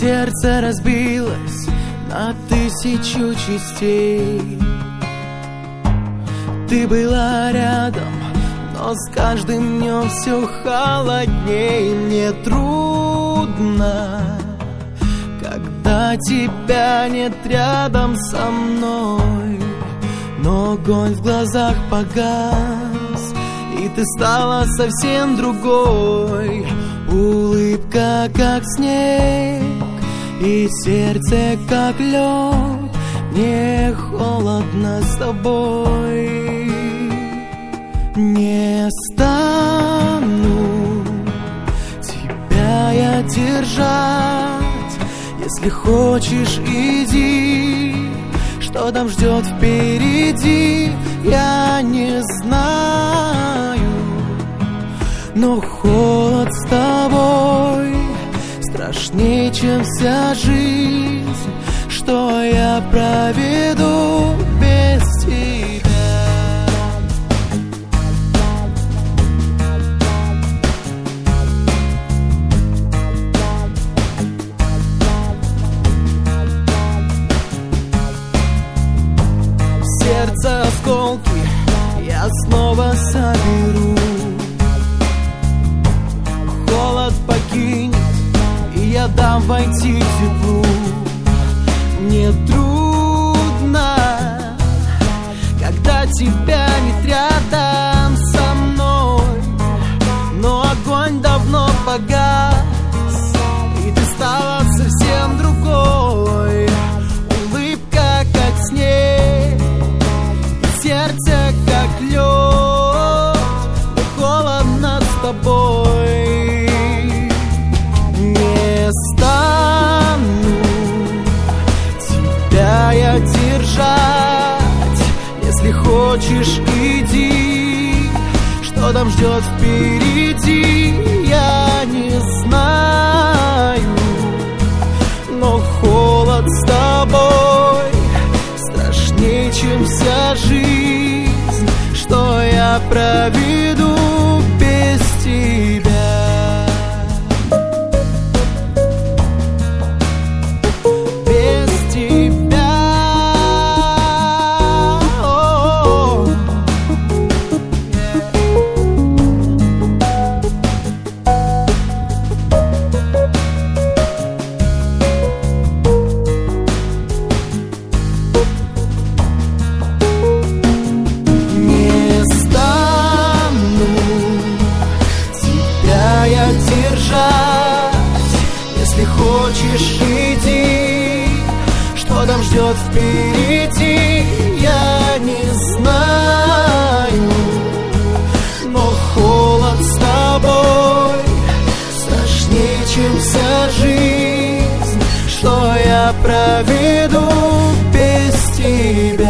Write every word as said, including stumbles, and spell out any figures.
Сердце разбилось на тысячу частей. Ты была рядом, но с каждым днем все холодней. Мне трудно, когда тебя нет рядом со мной. Но огонь в глазах погас, и ты стала совсем другой. Улыбка как снег, и сердце как лед. Мне холодно с тобой. Не стану тебя я держать. Если хочешь, иди. Что там ждет впереди, я не знаю. Но холод с тобой страшнее, чем вся жизнь, что я проведу без тебя. Сердце осколки я снова соберу. Холод покинет, и я дам войти теплу. Мне трудно, когда тебя нет рядом со мной. Но огонь давно погас, и ты стала совсем другой. Улыбка как снег, сердце как лед. Но холодно с тобой. Не стану тебя я держать. Если хочешь, иди. Что там ждет впереди, я не знаю. Но холод с тобой страшнее, чем вся жизнь, что я проведу без тебя. Если хочешь, иди. Что там ждет впереди, я не знаю. Но холод с тобой страшнее, чем вся жизнь, что я проведу без тебя.